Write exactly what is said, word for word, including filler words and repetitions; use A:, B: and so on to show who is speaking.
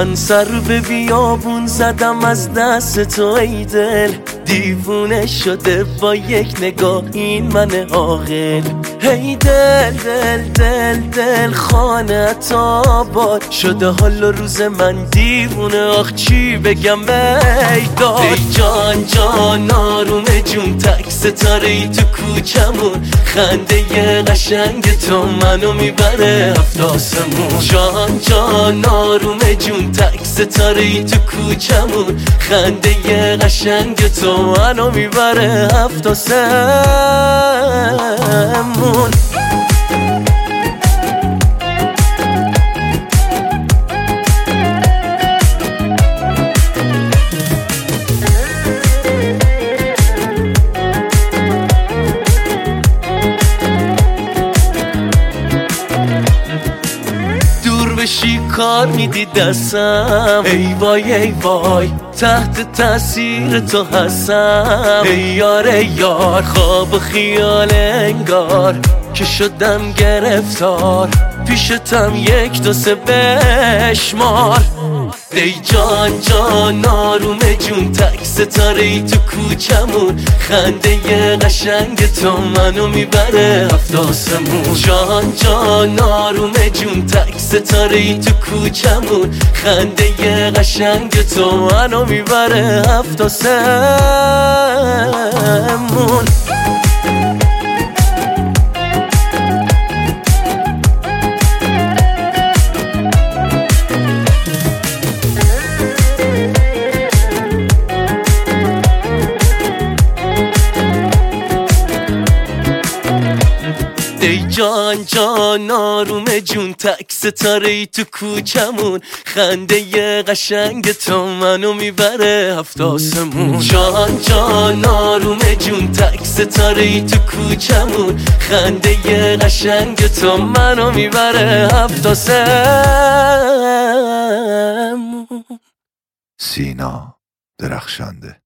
A: من سر به بیابون زدم از دست تو ای دل، دیوونه شده با یک نگاه این من عاقل. هی دل دل دل دل خانه آباد شده حال و روز من دیوونه، آخ چی بگم بیداد. ای جان جان آرومه جون تک ستاره ای تو کوچمون، خنده قشنگ تو منو میبره هفت آسمون. جان جان آرومه جون تک ستاره ای تو کوچمون، خنده قشنگ تو منو میبره هفت آسمون. بشی کار میدی دستم، ای وای ای وای تحت تاثیر تو هستم. ای یار ای یار خواب و خیال انگار که شدم گرفتار، پیشتم یک دو سه بشمار. ای جان جان آرومه جون تک ستاره ای تو کوچمون، خنده قشنگ تو منو میبره هفت آسمون. جان جان آرومه جون تک ستاره ای تو کوچمون، خنده قشنگ تو منو میبره هفت آسمون. ای جان جان آرومه جون تک ستاره ای تو کوچمون، خنده قشنگ تو منو میبره هفت آسمون. جان جان آرومه جون تک ستاره ای تو کوچمون، خنده قشنگ تو منو میبره هفت آسمون.
B: سینا درخشنده.